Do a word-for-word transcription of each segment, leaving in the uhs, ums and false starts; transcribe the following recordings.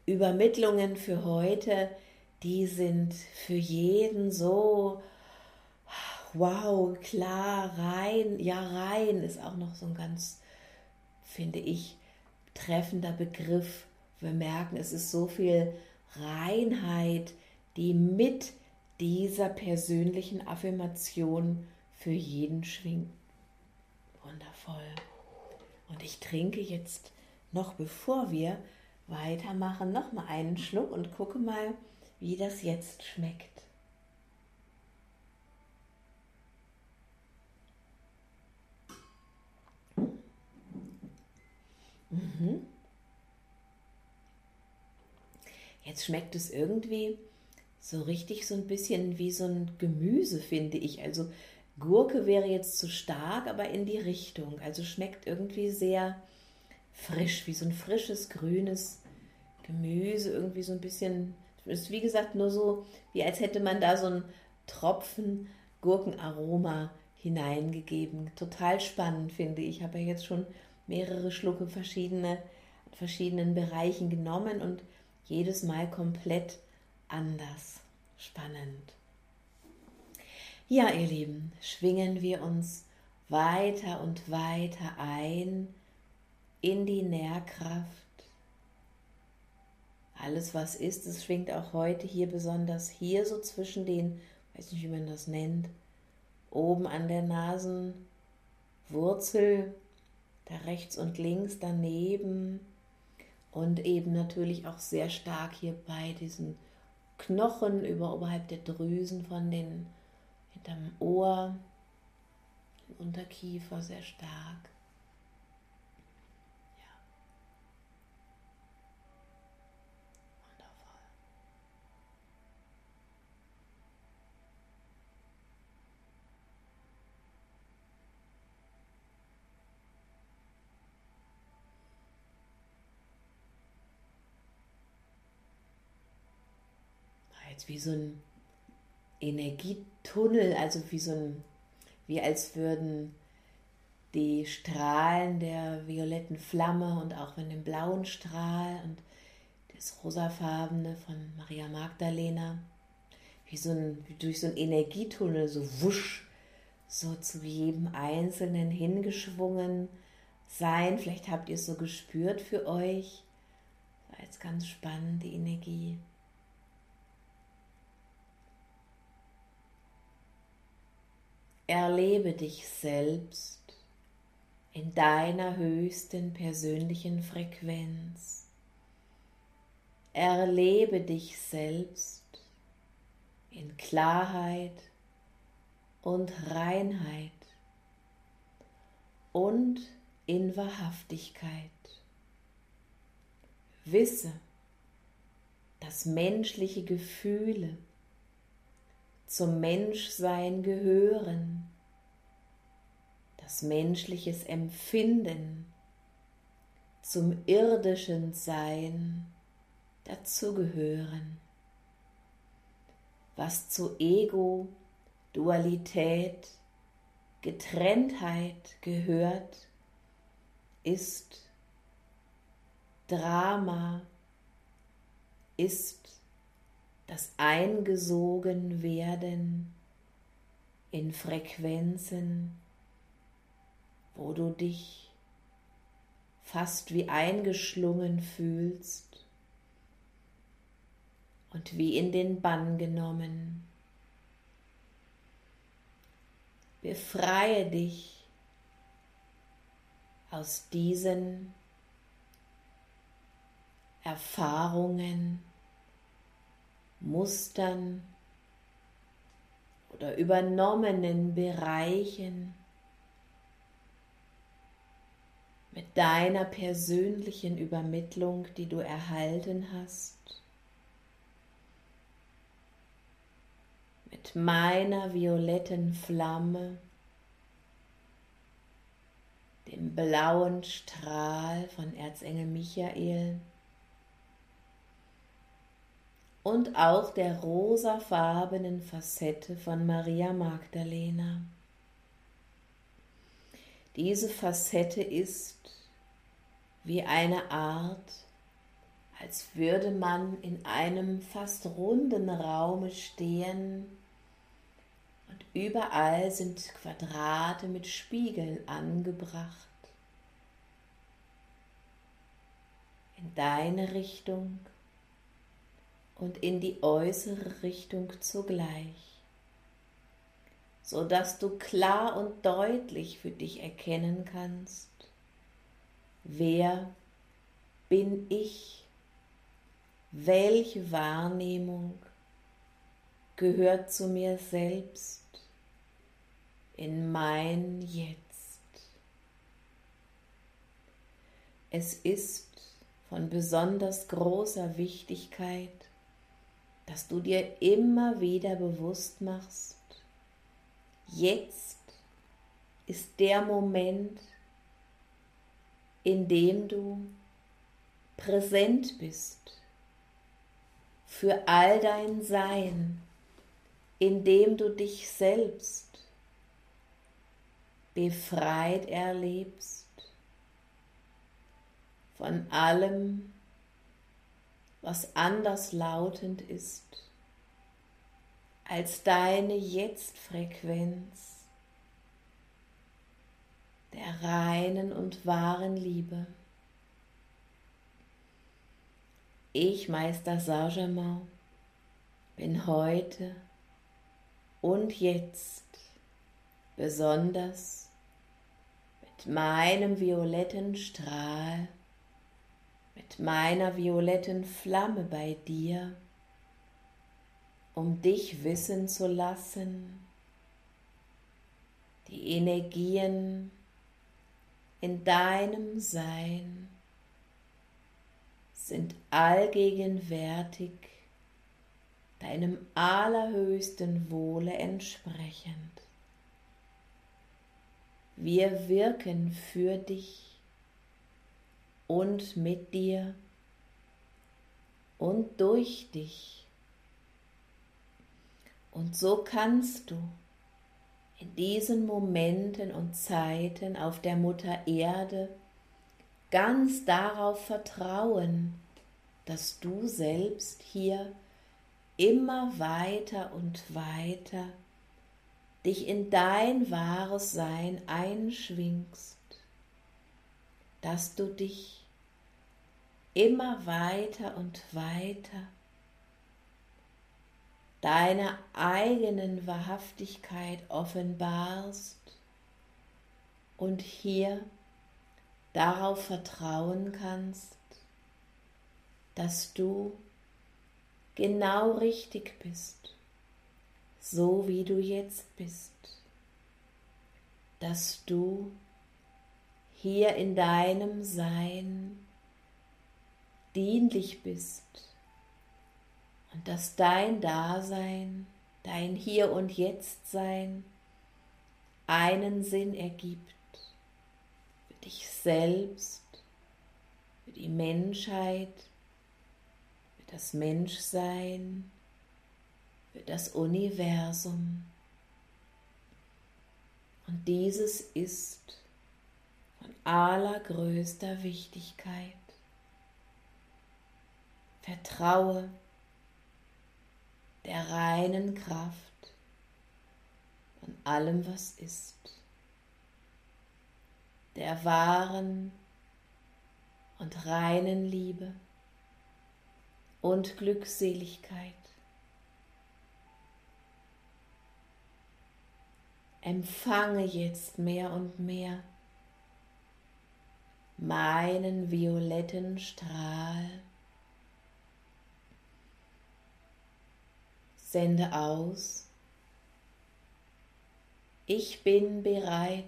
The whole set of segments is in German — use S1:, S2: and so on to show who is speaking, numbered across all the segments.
S1: Übermittlungen für heute, die sind für jeden so, wow, klar, rein, ja, rein ist auch noch so ein ganz, finde ich, treffender Begriff. Wir merken, es ist so viel Reinheit, die mit dieser persönlichen Affirmation für jeden schwingt. Wundervoll. Und ich trinke jetzt noch, bevor wir weitermachen, noch mal einen Schluck und gucke mal, wie das jetzt schmeckt. Mhm. Jetzt schmeckt es irgendwie so richtig so ein bisschen wie so ein Gemüse, finde ich. Also Gurke wäre jetzt zu stark, aber in die Richtung. Also schmeckt irgendwie sehr frisch, wie so ein frisches, grünes Gemüse. Irgendwie so ein bisschen, ist wie gesagt nur so, wie als hätte man da so einen Tropfen Gurkenaroma hineingegeben. Total spannend, finde ich. Ich habe ja jetzt schon mehrere Schlucke verschiedene, verschiedenen Bereichen genommen und jedes Mal komplett anders. Spannend. Ja, ihr Lieben, schwingen wir uns weiter und weiter ein in die Nährkraft. Alles, was ist, es schwingt auch heute hier besonders hier so zwischen den, weiß nicht, wie man das nennt, oben an der Nasenwurzel, da rechts und links daneben und eben natürlich auch sehr stark hier bei diesen Knochen über oberhalb der Drüsen von den, hinterm Ohr, im Unterkiefer sehr stark. Ja, wundervoll. Jetzt wie so ein Energietunnel, also wie so ein, wie als würden die Strahlen der violetten Flamme und auch von dem blauen Strahl und das rosafarbene von Maria Magdalena, wie so ein, wie durch so einen Energietunnel, so wusch, so zu jedem Einzelnen hingeschwungen sein. Vielleicht habt ihr es so gespürt für euch. Das war jetzt ganz spannend, die Energie. Erlebe dich selbst in deiner höchsten persönlichen Frequenz. Erlebe dich selbst in Klarheit und Reinheit und in Wahrhaftigkeit. Wisse, dass menschliche Gefühle zum Menschsein gehören, dass menschliches Empfinden zum irdischen Sein dazugehören. Was zu Ego, Dualität, Getrenntheit gehört, ist Drama, ist das Eingesogenwerden in Frequenzen, wo du dich fast wie eingeschlungen fühlst und wie in den Bann genommen. Befreie dich aus diesen Erfahrungen, Mustern oder übernommenen Bereichen mit deiner persönlichen Übermittlung, die du erhalten hast, mit meiner violetten Flamme, dem blauen Strahl von Erzengel Michael und auch der rosafarbenen Facette von Maria Magdalena. Diese Facette ist wie eine Art als würde man in einem fast runden Raume stehen und überall sind Quadrate mit Spiegeln angebracht. In deine Richtung und in die äußere Richtung zugleich, so dass du klar und deutlich für dich erkennen kannst, wer bin ich, welche Wahrnehmung gehört zu mir selbst in mein Jetzt. Es ist von besonders großer Wichtigkeit, dass du dir immer wieder bewusst machst, jetzt ist der Moment, in dem du präsent bist für all dein Sein, in dem du dich selbst befreit erlebst von allem, was anderslautend ist als deine Jetzt-Frequenz der reinen und wahren Liebe. Ich, Meister Saint-Germain, bin heute und jetzt besonders mit meinem violetten Strahl, mit meiner violetten Flamme bei dir, um dich wissen zu lassen, die Energien in deinem Sein sind allgegenwärtig deinem allerhöchsten Wohle entsprechend. Wir wirken für dich und mit dir und durch dich. Und so kannst du in diesen Momenten und Zeiten auf der Mutter Erde ganz darauf vertrauen, dass du selbst hier immer weiter und weiter dich in dein wahres Sein einschwingst, dass du dich immer weiter und weiter deiner eigenen Wahrhaftigkeit offenbarst und hier darauf vertrauen kannst, dass du genau richtig bist, so wie du jetzt bist, dass du hier in deinem Sein dienlich bist und dass dein Dasein, dein Hier und Jetzt Sein einen Sinn ergibt für dich selbst, für die Menschheit, für das Menschsein, für das Universum. Und dieses ist von allergrößter Wichtigkeit. Vertraue der reinen Kraft von allem, was ist, der wahren und reinen Liebe und Glückseligkeit. Empfange jetzt mehr und mehr meinen violetten Strahl. Sende aus. Ich bin bereit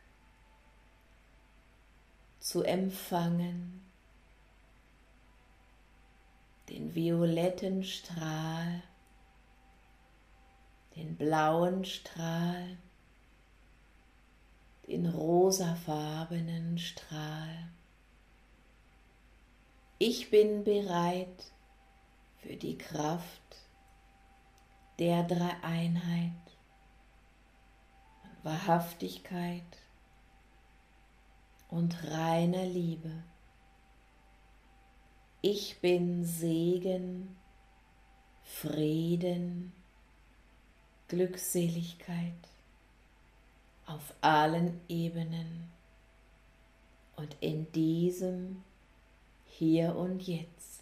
S1: zu empfangen den violetten Strahl, den blauen Strahl, den rosafarbenen Strahl. Ich bin bereit für die Kraft der Dreieinheit und Wahrhaftigkeit und reiner Liebe. Ich bin Segen, Frieden, Glückseligkeit auf allen Ebenen und in diesem Hier und Jetzt.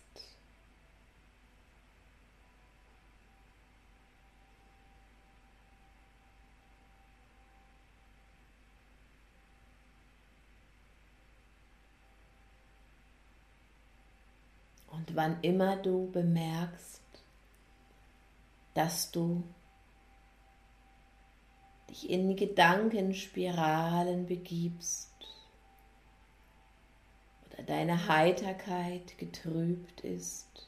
S1: Und wann immer du bemerkst, dass du dich in Gedankenspiralen begibst oder deine Heiterkeit getrübt ist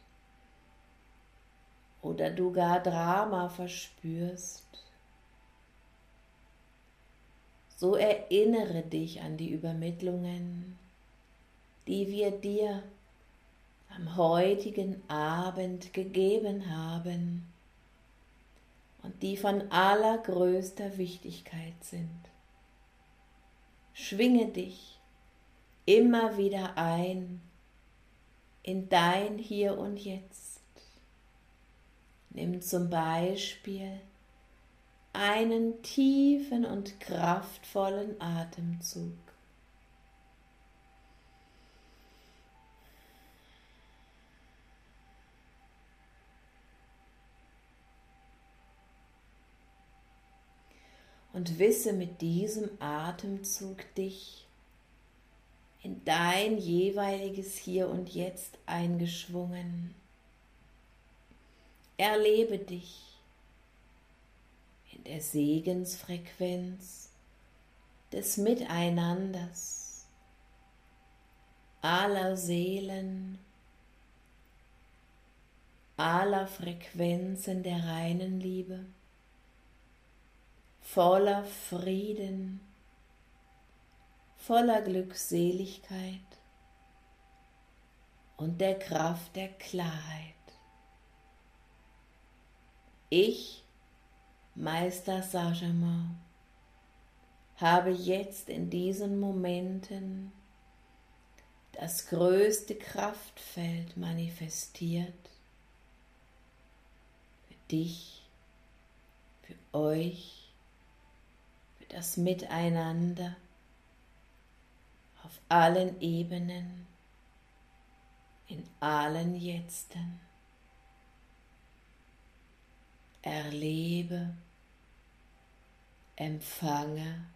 S1: oder du gar Drama verspürst, so erinnere dich an die Übermittlungen, die wir dir am heutigen Abend gegeben haben und die von allergrößter Wichtigkeit sind. Schwinge dich immer wieder ein in dein Hier und Jetzt. Nimm zum Beispiel einen tiefen und kraftvollen Atemzug. Und wisse mit diesem Atemzug dich in dein jeweiliges Hier und Jetzt eingeschwungen. Erlebe dich in der Segensfrequenz des Miteinanders aller Seelen, aller Frequenzen der reinen Liebe, voller Frieden, voller Glückseligkeit und der Kraft der Klarheit. Ich, Meister Saint-Germain, habe jetzt in diesen Momenten das größte Kraftfeld manifestiert für dich, für euch, das Miteinander auf allen Ebenen, in allen Jetzten. Erlebe, empfange,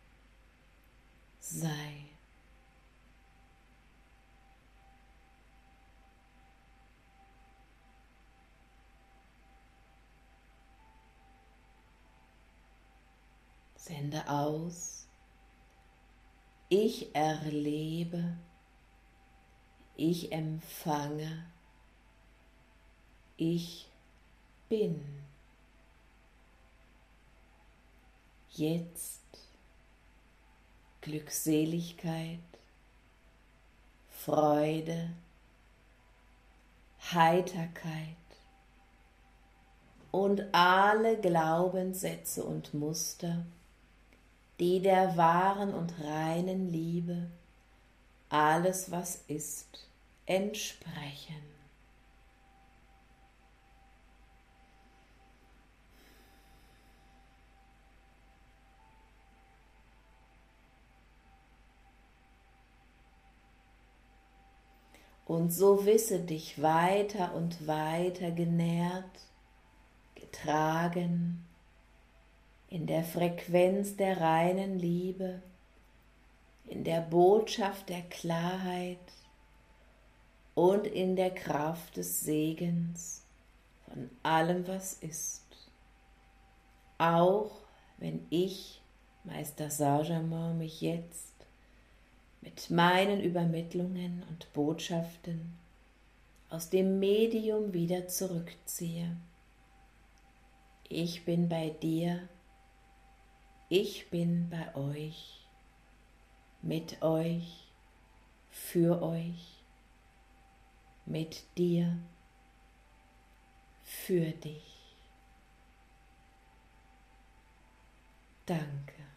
S1: sei. Sende aus, ich erlebe, ich empfange, ich bin. Jetzt Glückseligkeit, Freude, Heiterkeit und alle Glaubenssätze und Muster, die der wahren und reinen Liebe, alles was ist, entsprechen. Und so wisse dich weiter und weiter genährt, getragen, in der Frequenz der reinen Liebe, in der Botschaft der Klarheit und in der Kraft des Segens von allem, was ist. Auch wenn ich, Meister Saint-Germain, mich jetzt mit meinen Übermittlungen und Botschaften aus dem Medium wieder zurückziehe. Ich bin bei dir, ich bin bei euch, mit euch, für euch, mit dir, für dich. Danke.